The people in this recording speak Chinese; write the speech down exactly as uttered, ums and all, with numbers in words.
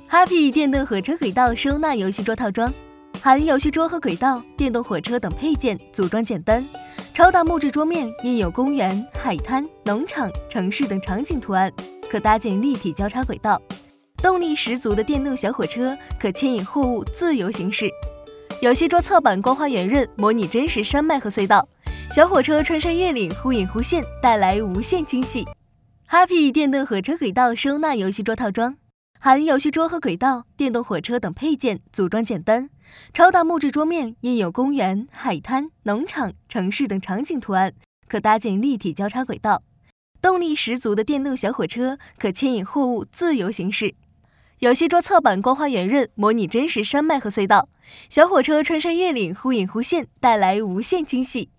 Happy 电动火车轨道收纳游戏桌套装，含游戏桌和轨道、电动火车等配件，组装简单。超大木质桌面印有公园、海滩、农场、城市等场景图案，可搭建立体交叉轨道。动力十足的电动小火车可牵引货物自由行驶。游戏桌侧板光滑圆润，模拟真实山脉和隧道。小火车穿山越岭，忽隐忽现，带来无限惊喜。Happy 电动火车轨道收纳游戏桌套装，含游戏桌和轨道、电动火车等配件，组装简单。超大木质桌面印有公园、海滩、农场、城市等场景图案，可搭建立体交叉轨道。动力十足的电动小火车可牵引货物自由行驶。游戏桌侧板光滑圆润，模拟真实山脉和隧道。小火车穿山越岭，忽隐忽现，带来无限惊喜。